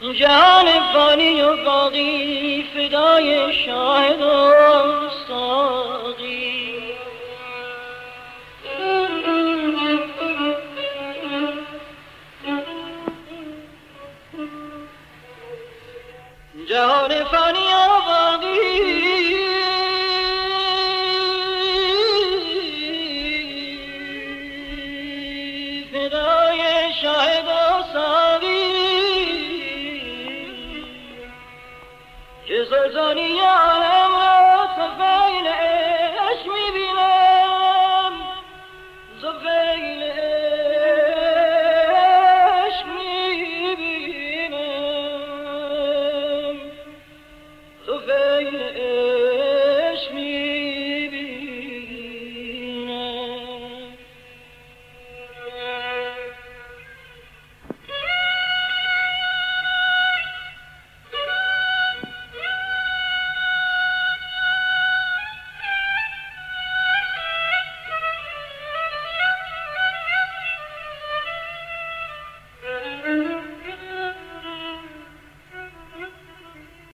جهان فانی و باقی فدای شاهد و ساقی. جهان فانی و باقی فدای شاهد و ساقی که زلزانی